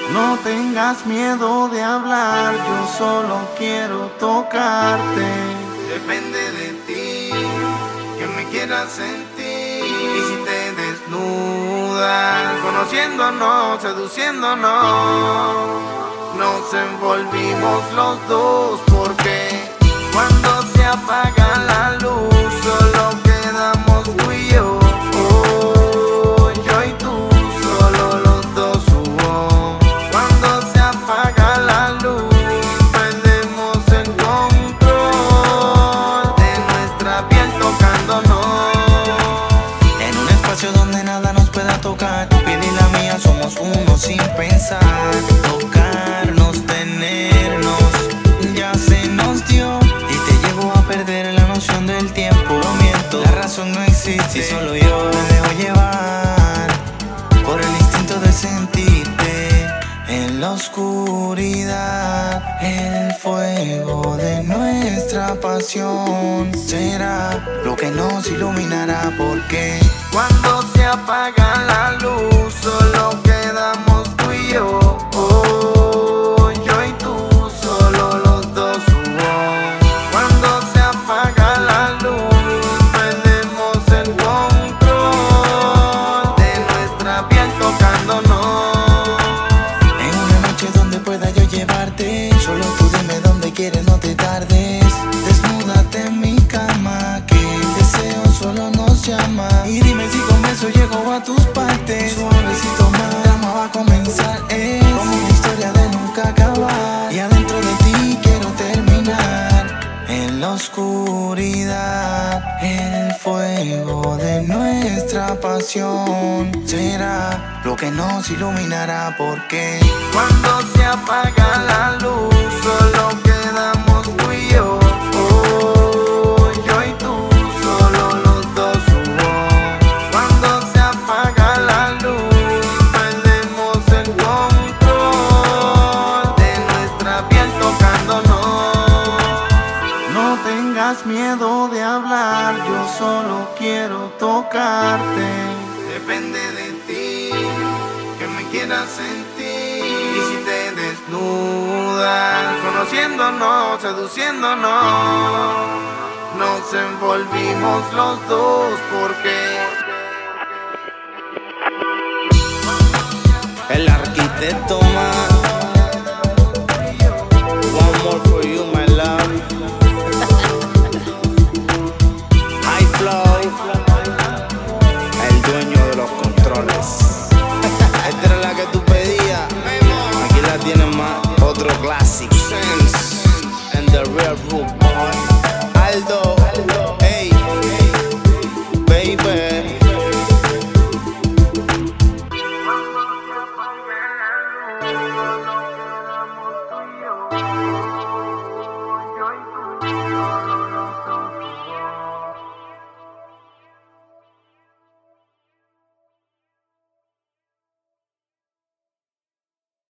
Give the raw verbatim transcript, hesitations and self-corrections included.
No tengas miedo de hablar, yo solo quiero tocarte. Depende de ti, que me quieras sentir. Y si te desnudas, conociéndonos, seduciéndonos, nos envolvimos los dos, porque cuando se apaga la luz solo quedamos tú y yo. Oh, yo y tú, solo los dos. Oh. Cuando se apaga la luz perdemos el control de nuestra piel tocándonos. En un espacio donde nada nos pueda tocar, tu piel y la mía somos uno sin pensar. Tocarnos, tenernos, ya se nos dio. Y te llevo a perder la noción del tiempo. No miento, la razón no existe, solo yo me dejo llevar por el instinto de sentirte. En la oscuridad, el fuego de nuestra pasión será lo que nos iluminará, porque cuando se apaga la luz solo quedamos tú y yo. Oh, yo y tú, solo los dos. Oh. Cuando se apaga la luz perdemos el control de nuestra piel tocándonos. en una noche donde pueda yo llevarte, solo tú dime dónde quieres, no te tardes. Desnúdate en mi cama, que el deseo solo nos llama. Y dime si con eso llego a tus partes. Suavecito más, el drama va a comenzar. Es como una historia de nunca acabar. Y adentro de ti quiero terminar. En la oscuridad, el fuego de nuestra pasión será lo que nos iluminará, porque Cuando se apaga la luz solo quedamos tú y yo. Oh, yo y tú, solo los dos. Oh. Cuando se apaga la luz perdemos el control de nuestra piel tocándonos. No tengas miedo de hablar, yo solo quiero tocarte. Depende de ti, que me quieras sentir. Y si te desnudas, conociéndonos, seduciéndonos, nos envolvimos los dos, porque el arquitecto más. One more for you, my love. High flow, el dueño de los controles. Esta era la que tú pedías. Aquí la tienes más. Otro classic. Sense and the real root boy. Aldo, hey, baby. cuando se apaga la luz,